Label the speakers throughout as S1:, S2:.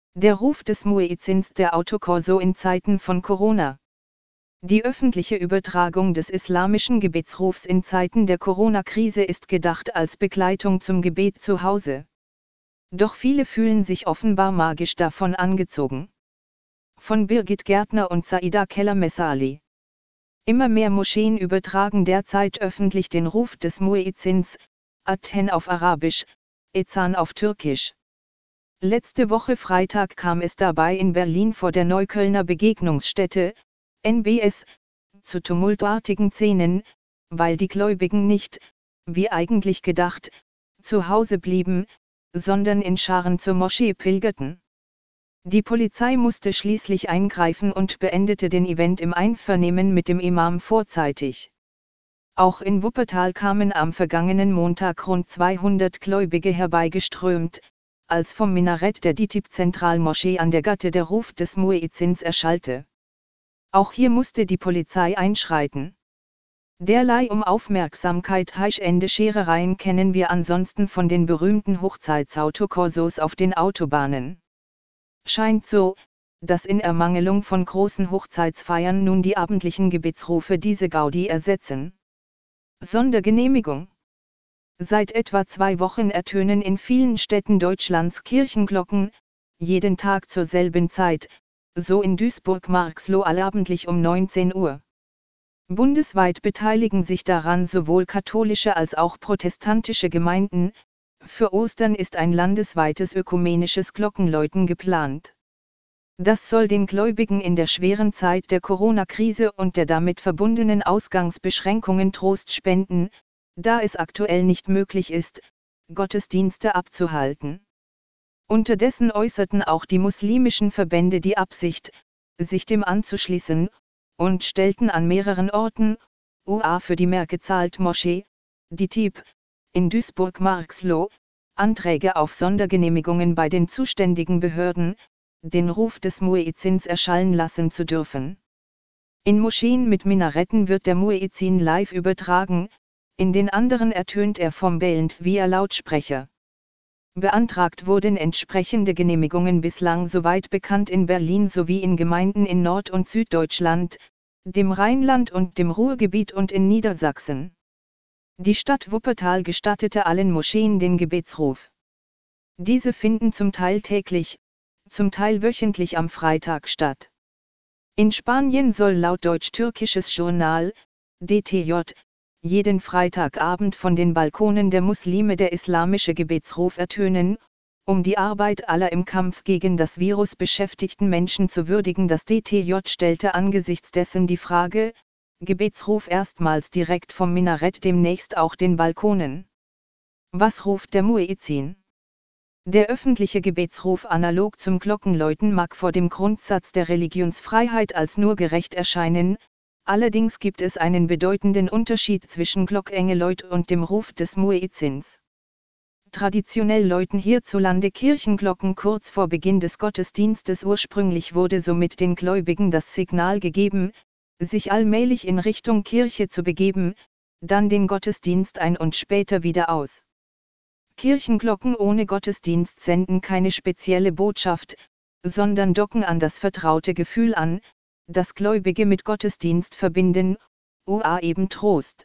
S1: Der Ruf des Muezzins der Autokorso in Zeiten von Corona. Die öffentliche Übertragung des islamischen Gebetsrufs in Zeiten der Corona-Krise ist gedacht als Begleitung zum Gebet zu Hause. Doch viele fühlen sich offenbar magisch davon angezogen. Von Birgit Gärtner und Saida Keller-Messali. Immer mehr Moscheen übertragen derzeit öffentlich den Ruf des Muezzins, Adhan auf Arabisch, Ezan auf Türkisch. Letzte Woche Freitag kam es dabei in Berlin vor der Neuköllner Begegnungsstätte, NBS, zu tumultartigen Szenen, weil die Gläubigen nicht, wie eigentlich gedacht, zu Hause blieben, sondern in Scharen zur Moschee pilgerten. Die Polizei musste schließlich eingreifen und beendete den Event im Einvernehmen mit dem Imam vorzeitig. Auch in Wuppertal kamen am vergangenen Montag rund 200 Gläubige herbeigeströmt, als vom Minarett der DİTİB-Zentralmoschee an der Gatte der Ruf des Muezzins erschallte. Auch hier musste die Polizei einschreiten. Derlei um Aufmerksamkeit heischende Scherereien kennen wir ansonsten von den berühmten Hochzeitsautokorsos auf den Autobahnen. Scheint so, dass in Ermangelung von großen Hochzeitsfeiern nun die abendlichen Gebetsrufe diese Gaudi ersetzen. Sondergenehmigung. Seit etwa 2 Wochen ertönen in vielen Städten Deutschlands Kirchenglocken, jeden Tag zur selben Zeit, so in Duisburg-Marxloh allabendlich um 19 Uhr. Bundesweit beteiligen sich daran sowohl katholische als auch protestantische Gemeinden. Für Ostern ist ein landesweites ökumenisches Glockenläuten geplant. Das soll den Gläubigen in der schweren Zeit der Corona-Krise und der damit verbundenen Ausgangsbeschränkungen Trost spenden, da es aktuell nicht möglich ist, Gottesdienste abzuhalten. Unterdessen äußerten auch die muslimischen Verbände die Absicht, sich dem anzuschließen, und stellten an mehreren Orten, UA für die Merkezahlt-Moschee, DİTİB, in Duisburg-Marxloh, Anträge auf Sondergenehmigungen bei den zuständigen Behörden, den Ruf des Muezzins erschallen lassen zu dürfen. In Moscheen mit Minaretten wird der Muezzin live übertragen, in den anderen ertönt er vom Bälend via Lautsprecher. Beantragt wurden entsprechende Genehmigungen bislang soweit bekannt in Berlin sowie in Gemeinden in Nord- und Süddeutschland, dem Rheinland und dem Ruhrgebiet und in Niedersachsen. Die Stadt Wuppertal gestattete allen Moscheen den Gebetsruf. Diese finden zum Teil täglich, zum Teil wöchentlich am Freitag statt. In Spanien soll laut Deutsch-Türkisches Journal, DTJ, jeden Freitagabend von den Balkonen der Muslime der islamische Gebetsruf ertönen, um die Arbeit aller im Kampf gegen das Virus beschäftigten Menschen zu würdigen. Das DTJ stellte angesichts dessen die Frage, Gebetsruf erstmals direkt vom Minarett, demnächst auch den Balkonen. Was ruft der Muezzin? Der öffentliche Gebetsruf analog zum Glockenläuten mag vor dem Grundsatz der Religionsfreiheit als nur gerecht erscheinen, allerdings gibt es einen bedeutenden Unterschied zwischen Glockengeläut und dem Ruf des Muezzins. Traditionell läuten hierzulande Kirchenglocken kurz vor Beginn des Gottesdienstes. Ursprünglich wurde somit den Gläubigen das Signal gegeben, sich allmählich in Richtung Kirche zu begeben, dann den Gottesdienst ein und später wieder aus. Kirchenglocken ohne Gottesdienst senden keine spezielle Botschaft, sondern docken an das vertraute Gefühl an, das Gläubige mit Gottesdienst verbinden, OA eben Trost.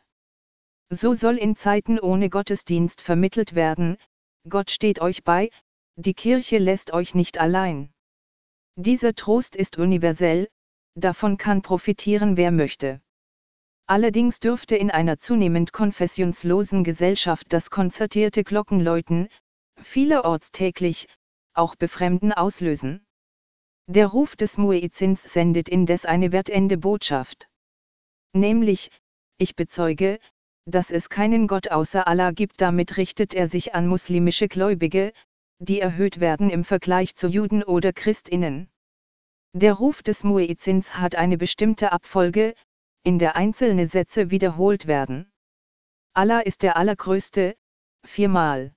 S1: So soll in Zeiten ohne Gottesdienst vermittelt werden, Gott steht euch bei, die Kirche lässt euch nicht allein. Dieser Trost ist universell, davon kann profitieren wer möchte. Allerdings dürfte in einer zunehmend konfessionslosen Gesellschaft das konzertierte Glockenläuten, vielerorts täglich, auch Befremden auslösen. Der Ruf des Muezzins sendet indes eine wertende Botschaft. Nämlich, ich bezeuge, dass es keinen Gott außer Allah gibt. Damit richtet er sich an muslimische Gläubige, die erhöht werden im Vergleich zu Juden oder Christinnen. Der Ruf des Muezzins hat eine bestimmte Abfolge, in der einzelne Sätze wiederholt werden. Allah ist der Allergrößte, 4-mal.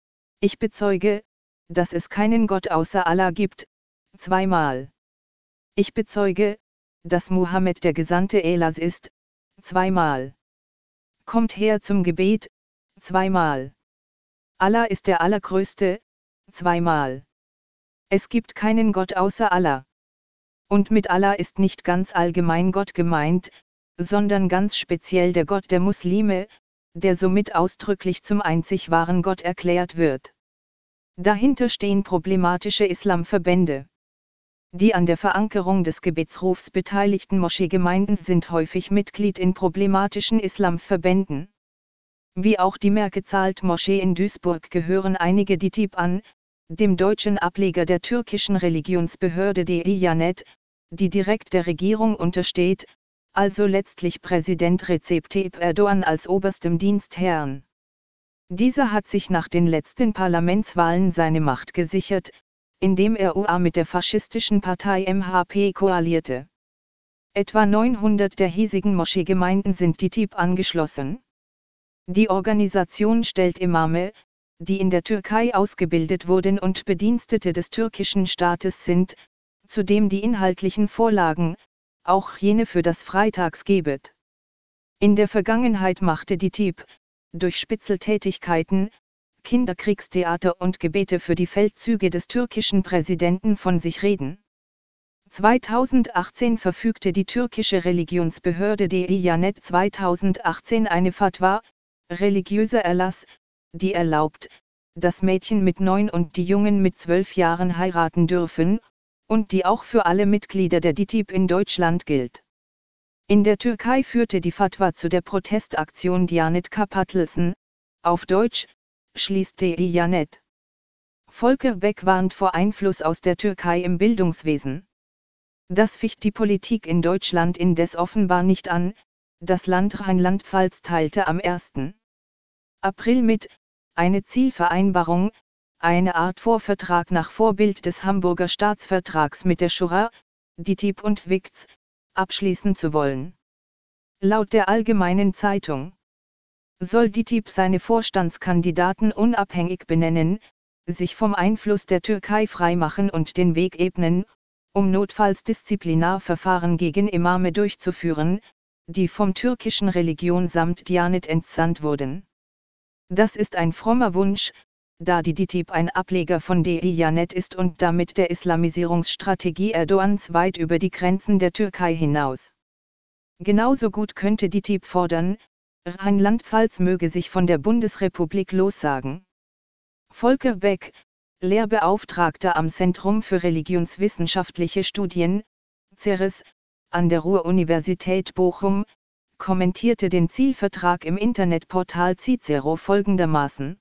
S1: Ich bezeuge, dass es keinen Gott außer Allah gibt, 2-mal. Ich bezeuge, dass Mohammed der Gesandte Allahs ist, 2-mal. Kommt her zum Gebet, 2-mal. Allah ist der Allergrößte, 2-mal. Es gibt keinen Gott außer Allah. Und mit Allah ist nicht ganz allgemein Gott gemeint, sondern ganz speziell der Gott der Muslime, der somit ausdrücklich zum einzig wahren Gott erklärt wird. Dahinter stehen problematische Islamverbände. Die an der Verankerung des Gebetsrufs beteiligten Moscheegemeinden sind häufig Mitglied in problematischen Islamverbänden. Wie auch die Merkezahlt-Moschee in Duisburg gehören einige DİTİB an, dem deutschen Ableger der türkischen Religionsbehörde Diyanet, die direkt der Regierung untersteht, also letztlich Präsident Recep Tayyip Erdoğan als oberstem Dienstherrn. Dieser hat sich nach den letzten Parlamentswahlen seine Macht gesichert, indem er UA mit der faschistischen Partei MHP koalierte. Etwa 900 der hiesigen Moscheegemeinden sind DİTİB angeschlossen. Die Organisation stellt Imame, die in der Türkei ausgebildet wurden und Bedienstete des türkischen Staates sind, zudem die inhaltlichen Vorlagen, auch jene für das Freitagsgebet. In der Vergangenheit machte DİTİB, durch Spitzeltätigkeiten, Kinderkriegstheater und Gebete für die Feldzüge des türkischen Präsidenten von sich reden. 2018 verfügte die türkische Religionsbehörde Diyanet 2018 eine Fatwa, religiöser Erlass, die erlaubt, dass Mädchen mit 9 und die Jungen mit 12 Jahren heiraten dürfen, und die auch für alle Mitglieder der DİTİB in Deutschland gilt. In der Türkei führte die Fatwa zu der Protestaktion Diyanet Kapatılsın, auf Deutsch, schließt Diyanet. Volker Beck warnt vor Einfluss aus der Türkei im Bildungswesen. Das ficht die Politik in Deutschland indes offenbar nicht an. Das Land Rheinland-Pfalz teilte am 1. April mit, eine Zielvereinbarung, eine Art Vorvertrag nach Vorbild des Hamburger Staatsvertrags mit der Schura, DİTİB und WIKZ, abschließen zu wollen. Laut der Allgemeinen Zeitung soll DİTİB seine Vorstandskandidaten unabhängig benennen, sich vom Einfluss der Türkei freimachen und den Weg ebnen, um notfalls Disziplinarverfahren gegen Imame durchzuführen, die vom türkischen Religionsamt Diyanet entsandt wurden. Das ist ein frommer Wunsch, da die DİTİB ein Ableger von Diyanet ist und damit der Islamisierungsstrategie Erdogans weit über die Grenzen der Türkei hinaus. Genauso gut könnte DİTİB fordern, Rheinland-Pfalz möge sich von der Bundesrepublik lossagen. Volker Beck, Lehrbeauftragter am Zentrum für Religionswissenschaftliche Studien, CERES, an der Ruhr-Universität Bochum, kommentierte den Zielvertrag im Internetportal Cicero folgendermaßen: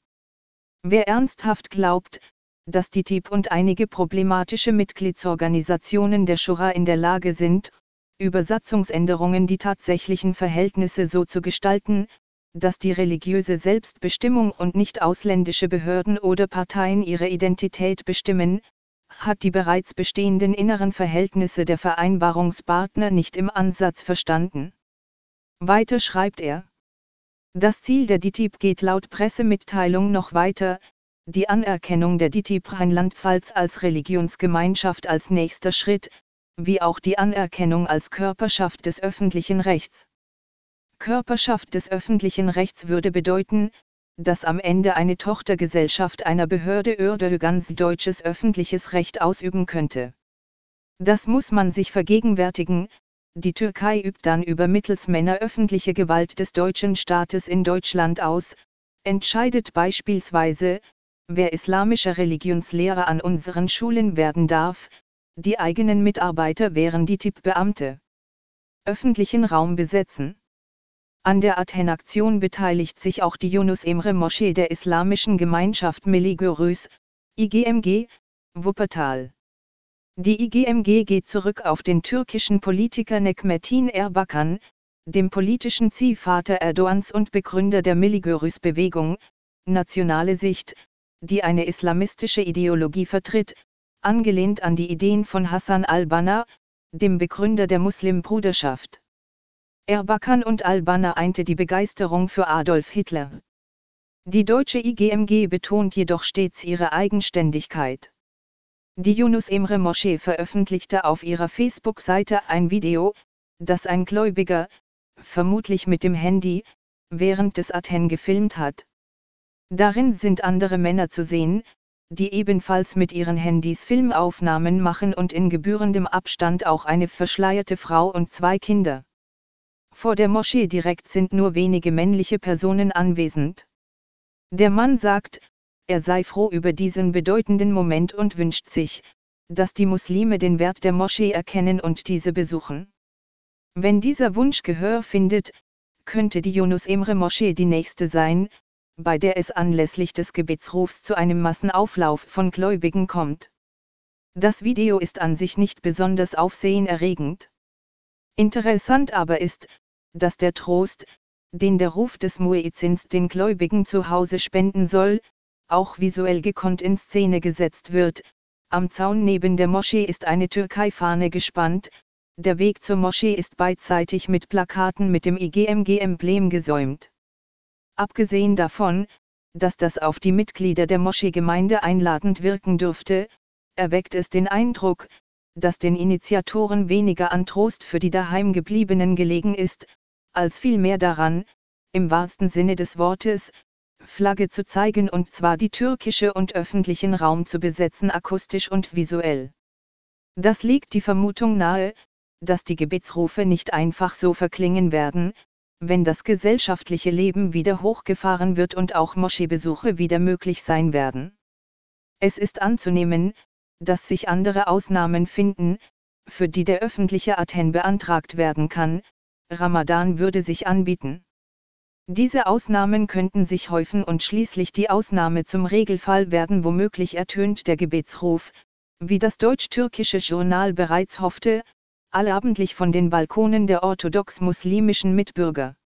S1: Wer ernsthaft glaubt, dass DİTİB und einige problematische Mitgliedsorganisationen der Schura in der Lage sind, über Satzungsänderungen die tatsächlichen Verhältnisse so zu gestalten, dass die religiöse Selbstbestimmung und nicht ausländische Behörden oder Parteien ihre Identität bestimmen, hat die bereits bestehenden inneren Verhältnisse der Vereinbarungspartner nicht im Ansatz verstanden. Weiter schreibt er: Das Ziel der DİTİB geht laut Pressemitteilung noch weiter, die Anerkennung der DİTİB Rheinland-Pfalz als Religionsgemeinschaft als nächster Schritt, wie auch die Anerkennung als Körperschaft des öffentlichen Rechts. Körperschaft des öffentlichen Rechts würde bedeuten, dass am Ende eine Tochtergesellschaft einer Behörde ganz deutsches öffentliches Recht ausüben könnte. Das muss man sich vergegenwärtigen, die Türkei übt dann über Mittelsmänner öffentliche Gewalt des deutschen Staates in Deutschland aus, entscheidet beispielsweise, wer islamischer Religionslehrer an unseren Schulen werden darf, die eigenen Mitarbeiter wären DİTİB-Beamte. Öffentlichen Raum besetzen. An der Athen-Aktion beteiligt sich auch die Yunus Emre Moschee der Islamischen Gemeinschaft Milli Görüş, IGMG, Wuppertal. Die IGMG geht zurück auf den türkischen Politiker Necmettin Erbakan, dem politischen Ziehvater Erdogans und Begründer der Milli Görüş-Bewegung, Nationale Sicht, die eine islamistische Ideologie vertritt, angelehnt an die Ideen von Hassan al-Banna, dem Begründer der Muslimbruderschaft. Erbakan und al-Banna einte die Begeisterung für Adolf Hitler. Die deutsche IGMG betont jedoch stets ihre Eigenständigkeit. Die Yunus Emre Moschee veröffentlichte auf ihrer Facebook-Seite ein Video, das ein Gläubiger, vermutlich mit dem Handy, während des Athen gefilmt hat. Darin sind andere Männer zu sehen, die ebenfalls mit ihren Handys Filmaufnahmen machen und in gebührendem Abstand auch eine verschleierte Frau und 2 Kinder. Vor der Moschee direkt sind nur wenige männliche Personen anwesend. Der Mann sagt, er sei froh über diesen bedeutenden Moment und wünscht sich, dass die Muslime den Wert der Moschee erkennen und diese besuchen. Wenn dieser Wunsch Gehör findet, könnte die Yunus Emre Moschee die nächste sein, bei der es anlässlich des Gebetsrufs zu einem Massenauflauf von Gläubigen kommt. Das Video ist an sich nicht besonders aufsehenerregend. Interessant aber ist, dass der Trost, den der Ruf des Muezzins den Gläubigen zu Hause spenden soll, auch visuell gekonnt in Szene gesetzt wird. Am Zaun neben der Moschee ist eine Türkei-Fahne gespannt, der Weg zur Moschee ist beidseitig mit Plakaten mit dem IGMG-Emblem gesäumt. Abgesehen davon, dass das auf die Mitglieder der Moscheegemeinde einladend wirken dürfte, erweckt es den Eindruck, dass den Initiatoren weniger an Trost für die Daheimgebliebenen gelegen ist, als vielmehr daran, im wahrsten Sinne des Wortes, Flagge zu zeigen und zwar die türkische und öffentlichen Raum zu besetzen akustisch und visuell. Das legt die Vermutung nahe, dass die Gebetsrufe nicht einfach so verklingen werden, wenn das gesellschaftliche Leben wieder hochgefahren wird und auch Moscheebesuche wieder möglich sein werden. Es ist anzunehmen, dass sich andere Ausnahmen finden, für die der öffentliche Adhan beantragt werden kann, Ramadan würde sich anbieten. Diese Ausnahmen könnten sich häufen und schließlich die Ausnahme zum Regelfall werden, womöglich ertönt der Gebetsruf, wie das deutsch-türkische Journal bereits hoffte, allabendlich von den Balkonen der orthodox-muslimischen Mitbürger.